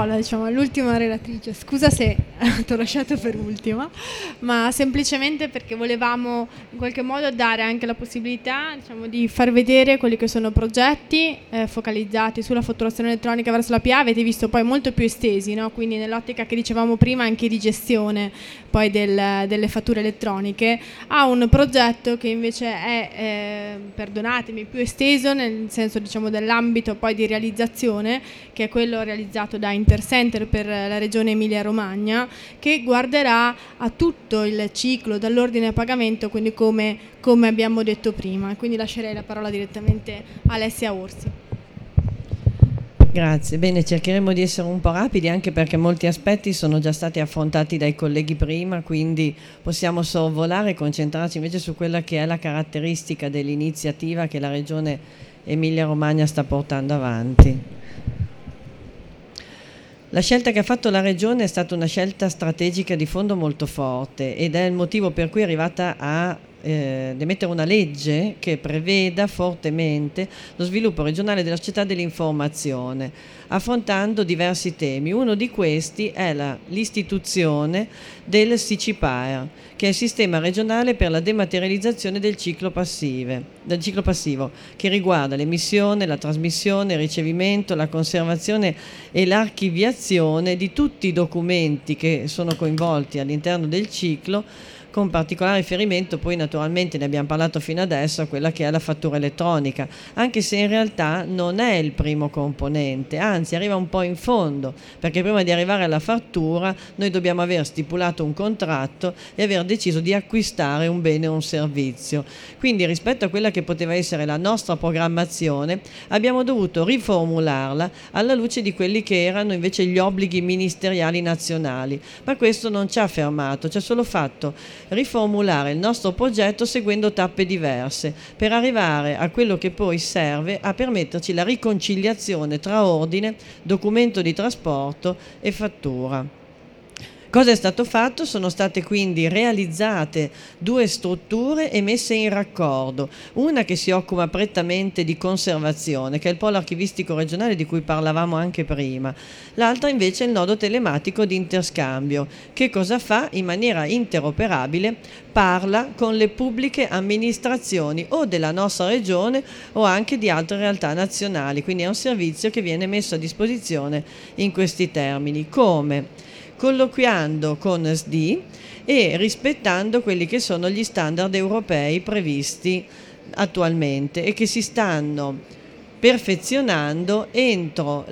parola, diciamo, all'ultima relatrice. Scusa se ti ho lasciato per ultima, ma semplicemente perché volevamo in qualche modo dare anche la possibilità, diciamo, di far vedere quelli che sono progetti focalizzati sulla fatturazione elettronica verso la PA. Avete visto poi molto più estesi, no? Quindi nell'ottica che dicevamo prima anche di gestione poi delle fatture elettroniche, a un progetto che invece è, perdonatemi, più esteso nel senso, diciamo, dell'ambito poi di realizzazione, che è quello realizzato da Intercenter per la regione Emilia-Romagna, che guarderà a tutto il ciclo dall'ordine a pagamento, quindi come abbiamo detto prima. Quindi lascerei la parola direttamente a Alessia Orsi. Grazie, bene, cercheremo di essere un po' rapidi anche perché molti aspetti sono già stati affrontati dai colleghi prima, quindi possiamo sorvolare e concentrarci invece su quella che è la caratteristica dell'iniziativa che la regione Emilia-Romagna sta portando avanti. La scelta che ha fatto la regione è stata una scelta strategica di fondo molto forte ed è il motivo per cui è arrivata a emettere una legge che preveda fortemente lo sviluppo regionale della società dell'informazione, affrontando diversi temi. Uno di questi è l'istituzione del SICIPAER, che è il sistema regionale per la dematerializzazione del ciclo passivo, che riguarda l'emissione, la trasmissione, il ricevimento, la conservazione e l'archiviazione di tutti i documenti che sono coinvolti all'interno del ciclo, con particolare riferimento poi naturalmente, ne abbiamo parlato fino adesso, a quella che è la fattura elettronica, anche se in realtà non è il primo componente, anzi arriva un po' in fondo, perché prima di arrivare alla fattura noi dobbiamo aver stipulato un contratto e aver deciso di acquistare un bene o un servizio. Quindi rispetto a quella che poteva essere la nostra programmazione abbiamo dovuto riformularla alla luce di quelli che erano invece gli obblighi ministeriali nazionali, ma questo non ci ha fermato, ci ha solo fatto riformulare il nostro progetto seguendo tappe diverse per arrivare a quello che poi serve a permetterci la riconciliazione tra ordine, documento di trasporto e fattura. Cosa è stato fatto? Sono state quindi realizzate 2 strutture e messe in raccordo, una che si occupa prettamente di conservazione, che è il polo archivistico regionale di cui parlavamo anche prima, l'altra invece è il nodo telematico di interscambio. Che cosa fa? In maniera interoperabile parla con le pubbliche amministrazioni o della nostra regione o anche di altre realtà nazionali, quindi è un servizio che viene messo a disposizione in questi termini. Come? Colloquiando con SDI e rispettando quelli che sono gli standard europei previsti attualmente e che si stanno perfezionando entro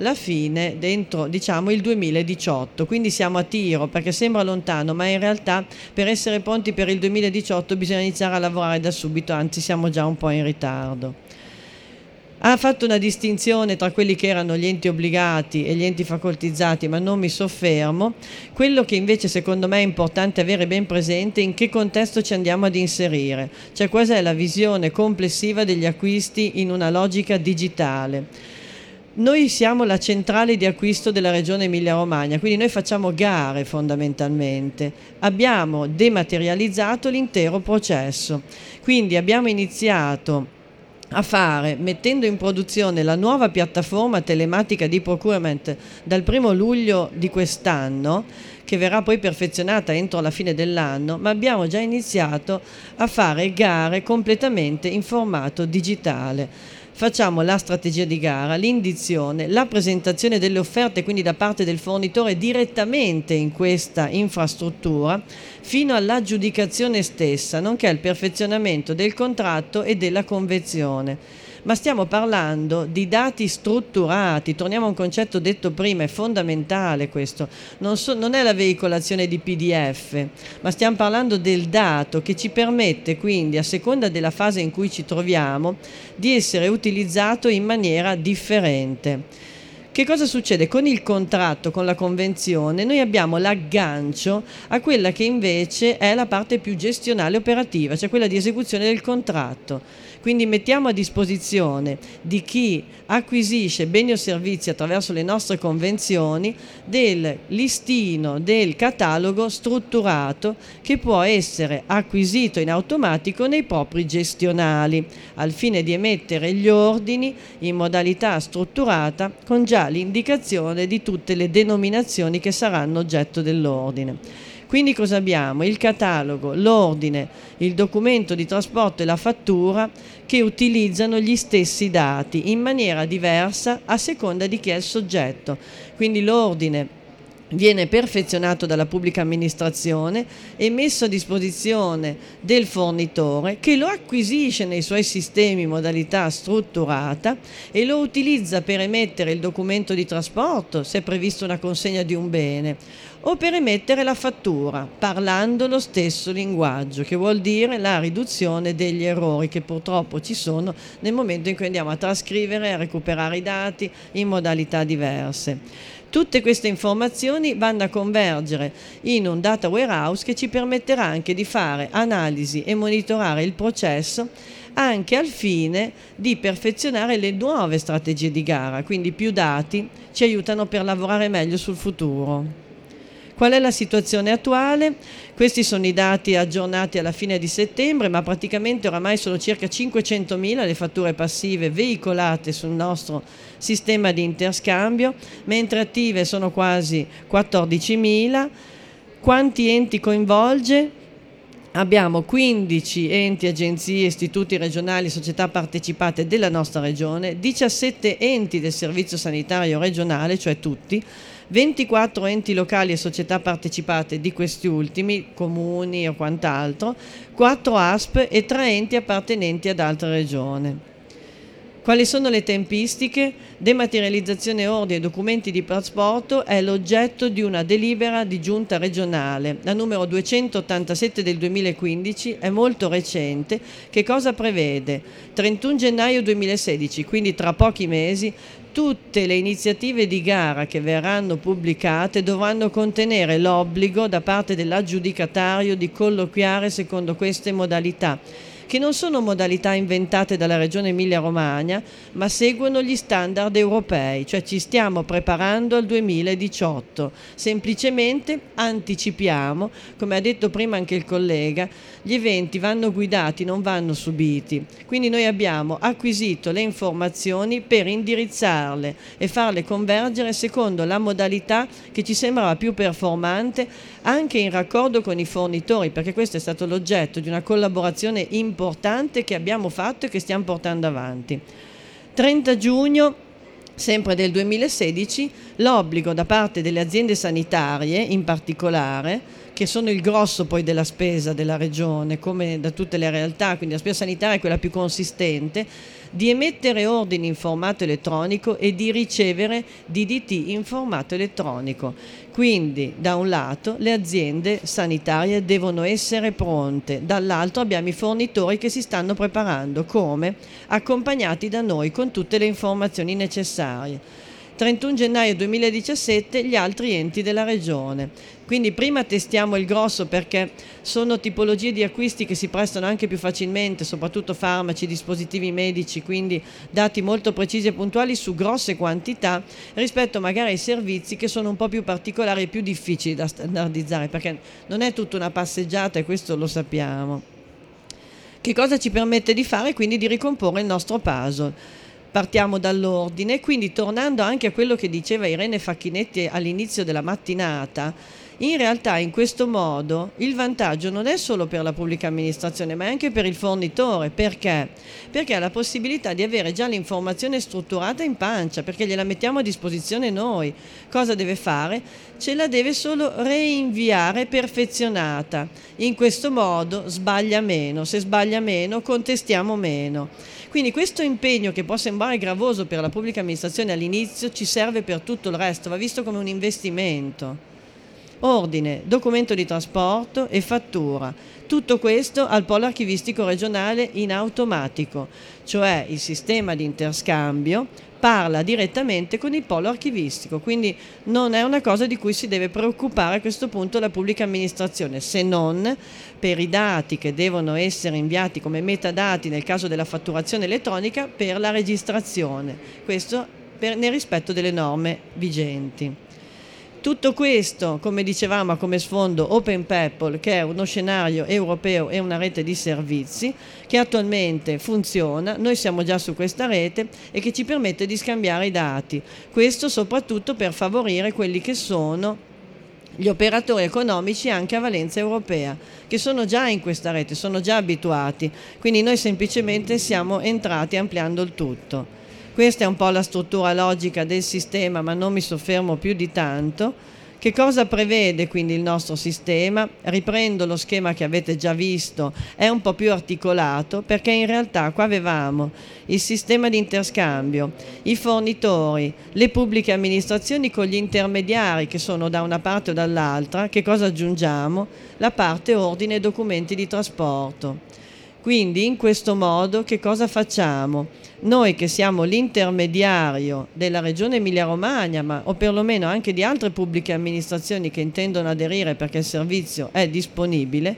diciamo il 2018, quindi siamo a tiro perché sembra lontano, ma in realtà per essere pronti per il 2018 bisogna iniziare a lavorare da subito, anzi siamo già un po' in ritardo. Ha fatto una distinzione tra quelli che erano gli enti obbligati e gli enti facoltizzati, ma non mi soffermo. Quello che invece secondo me è importante avere ben presente è in che contesto ci andiamo ad inserire, cioè qual è la visione complessiva degli acquisti in una logica digitale. Noi siamo la centrale di acquisto della regione Emilia-Romagna, quindi noi facciamo gare fondamentalmente. Abbiamo dematerializzato l'intero processo, quindi abbiamo iniziato a fare, mettendo in produzione la nuova piattaforma telematica di procurement dal 1° luglio di quest'anno, che verrà poi perfezionata entro la fine dell'anno, ma abbiamo già iniziato a fare gare completamente in formato digitale. Facciamo la strategia di gara, l'indizione, la presentazione delle offerte, quindi da parte del fornitore direttamente in questa infrastruttura, fino all'aggiudicazione stessa, nonché al perfezionamento del contratto e della convenzione. Ma stiamo parlando di dati strutturati, torniamo a un concetto detto prima, è fondamentale questo, non è la veicolazione di PDF, ma stiamo parlando del dato che ci permette quindi, a seconda della fase in cui ci troviamo, di essere utilizzato in maniera differente. Che cosa succede? Con il contratto, con la convenzione, noi abbiamo l'aggancio a quella che invece è la parte più gestionale operativa, cioè quella di esecuzione del contratto. Quindi mettiamo a disposizione di chi acquisisce beni o servizi attraverso le nostre convenzioni del listino del catalogo strutturato che può essere acquisito in automatico nei propri gestionali, al fine di emettere gli ordini in modalità strutturata con già l'indicazione di tutte le denominazioni che saranno oggetto dell'ordine. Quindi cosa abbiamo? Il catalogo, l'ordine, il documento di trasporto e la fattura che utilizzano gli stessi dati in maniera diversa a seconda di chi è il soggetto. Quindi l'ordine viene perfezionato dalla pubblica amministrazione e messo a disposizione del fornitore, che lo acquisisce nei suoi sistemi in modalità strutturata e lo utilizza per emettere il documento di trasporto, se è prevista una consegna di un bene, o per emettere la fattura, parlando lo stesso linguaggio, che vuol dire la riduzione degli errori che purtroppo ci sono nel momento in cui andiamo a trascrivere e a recuperare i dati in modalità diverse. Tutte queste informazioni vanno a convergere in un data warehouse che ci permetterà anche di fare analisi e monitorare il processo, anche al fine di perfezionare le nuove strategie di gara. Quindi più dati ci aiutano per lavorare meglio sul futuro. Qual è la situazione attuale? Questi sono i dati aggiornati alla fine di settembre, ma praticamente oramai sono circa 500.000 le fatture passive veicolate sul nostro sistema di interscambio, mentre attive sono quasi 14.000. Quanti enti coinvolge? Abbiamo 15 enti, agenzie, istituti regionali, società partecipate della nostra regione, 17 enti del servizio sanitario regionale, cioè tutti, 24 enti locali e società partecipate di questi ultimi, comuni o quant'altro, 4 ASP e 3 enti appartenenti ad altre regioni. Quali sono le tempistiche? Dematerializzazione ordini e documenti di trasporto è l'oggetto di una delibera di giunta regionale, la numero 287 del 2015, è molto recente. Che cosa prevede? 31 gennaio 2016, quindi tra pochi mesi, tutte le iniziative di gara che verranno pubblicate dovranno contenere l'obbligo da parte dell'aggiudicatario di colloquiare secondo queste modalità, che non sono modalità inventate dalla Regione Emilia-Romagna, ma seguono gli standard europei, cioè ci stiamo preparando al 2018. Semplicemente anticipiamo, come ha detto prima anche il collega, gli eventi vanno guidati, non vanno subiti. Quindi noi abbiamo acquisito le informazioni per indirizzarle e farle convergere secondo la modalità che ci sembrava più performante, anche in raccordo con i fornitori, perché questo è stato l'oggetto di una collaborazione importante che abbiamo fatto e che stiamo portando avanti. 30 giugno sempre del 2016, l'obbligo da parte delle aziende sanitarie in particolare, che sono il grosso poi della spesa della regione, come da tutte le realtà, quindi la spesa sanitaria è quella più consistente, di emettere ordini in formato elettronico e di ricevere DDT in formato elettronico. Quindi da un lato le aziende sanitarie devono essere pronte, dall'altro abbiamo i fornitori che si stanno preparando, come? Accompagnati da noi con tutte le informazioni necessarie. 31 gennaio 2017 gli altri enti della regione. Quindi prima testiamo il grosso, perché sono tipologie di acquisti che si prestano anche più facilmente, soprattutto farmaci, dispositivi medici, quindi dati molto precisi e puntuali su grosse quantità, rispetto magari ai servizi che sono un po' più particolari e più difficili da standardizzare, perché non è tutta una passeggiata e questo lo sappiamo. Che cosa ci permette di fare? Quindi di ricomporre il nostro puzzle. Partiamo dall'ordine, quindi tornando anche a quello che diceva Irene Facchinetti all'inizio della mattinata, in realtà in questo modo il vantaggio non è solo per la pubblica amministrazione, ma anche per il fornitore. Perché? Perché ha la possibilità di avere già l'informazione strutturata in pancia, perché gliela mettiamo a disposizione noi. Cosa deve fare? Ce la deve solo reinviare perfezionata. In questo modo sbaglia meno, se sbaglia meno contestiamo meno. Quindi questo impegno, che può sembrare gravoso per la pubblica amministrazione all'inizio, ci serve per tutto il resto, va visto come un investimento. ordine, documento di trasporto e fattura. Tutto questo al polo archivistico regionale in automatico, cioè il sistema di interscambio parla direttamente con il polo archivistico, quindi non è una cosa di cui si deve preoccupare a questo punto la pubblica amministrazione, se non per i dati che devono essere inviati come metadati nel caso della fatturazione elettronica per la registrazione, questo nel rispetto delle norme vigenti. Tutto questo, come dicevamo, ha come sfondo OpenPeople, che è uno scenario europeo e una rete di servizi che attualmente funziona, noi siamo già su questa rete e che ci permette di scambiare i dati. Questo soprattutto per favorire quelli che sono gli operatori economici anche a valenza europea, che sono già in questa rete, sono già abituati, quindi noi semplicemente siamo entrati ampliando il tutto. Questa è un po' la struttura logica del sistema, ma non mi soffermo più di tanto. Che cosa prevede quindi il nostro sistema? Riprendo lo schema che avete già visto, è un po' più articolato perché in realtà qua avevamo il sistema di interscambio, i fornitori, le pubbliche amministrazioni con gli intermediari che sono da una parte o dall'altra. Che cosa aggiungiamo? La parte ordine e documenti di trasporto. Quindi in questo modo che cosa facciamo? Noi che siamo l'intermediario della Regione Emilia-Romagna, o perlomeno anche di altre pubbliche amministrazioni che intendono aderire perché il servizio è disponibile,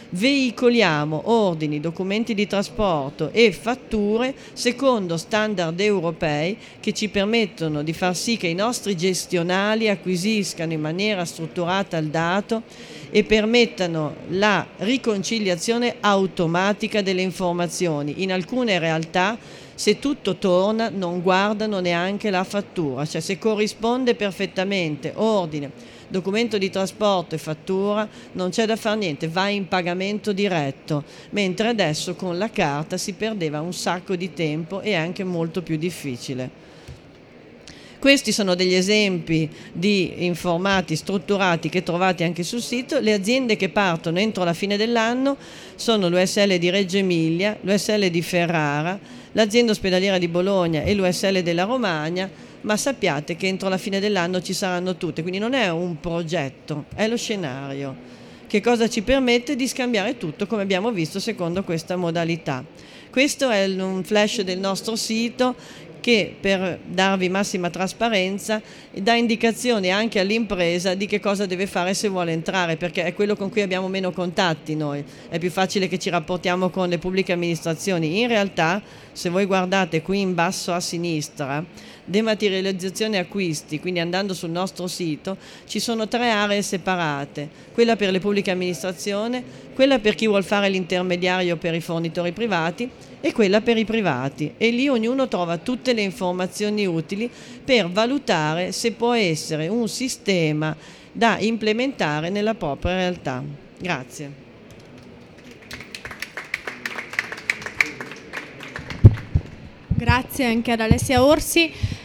veicoliamo ordini, documenti di trasporto e fatture secondo standard europei che ci permettono di far sì che i nostri gestionali acquisiscano in maniera strutturata il dato e permettano la riconciliazione automatica delle informazioni. In alcune realtà, se tutto torna, non guardano neanche la fattura, cioè se corrisponde perfettamente ordine, documento di trasporto e fattura, non c'è da fare niente, va in pagamento diretto, mentre adesso con la carta si perdeva un sacco di tempo e è anche molto più difficile. Questi sono degli esempi di informati strutturati che trovate anche sul sito. Le aziende che partono entro la fine dell'anno sono l'USL di Reggio Emilia, l'USL di Ferrara, l'azienda ospedaliera di Bologna e l'USL della Romagna, ma sappiate che entro la fine dell'anno ci saranno tutte, quindi non è un progetto, è lo scenario. Che cosa ci permette di scambiare tutto, come abbiamo visto, secondo questa modalità. Questo è un flash del nostro sito che, per darvi massima trasparenza, dà indicazioni anche all'impresa di che cosa deve fare se vuole entrare, perché è quello con cui abbiamo meno contatti noi, è più facile che ci rapportiamo con le pubbliche amministrazioni. In realtà, se voi guardate qui in basso a sinistra, dematerializzazione acquisti, quindi andando sul nostro sito, ci sono 3 aree separate: quella per le pubbliche amministrazioni, quella per chi vuol fare l'intermediario per i fornitori privati e quella per i privati, e lì ognuno trova tutte le informazioni utili per valutare se può essere un sistema da implementare nella propria realtà. Grazie. Grazie anche ad Alessia Orsi.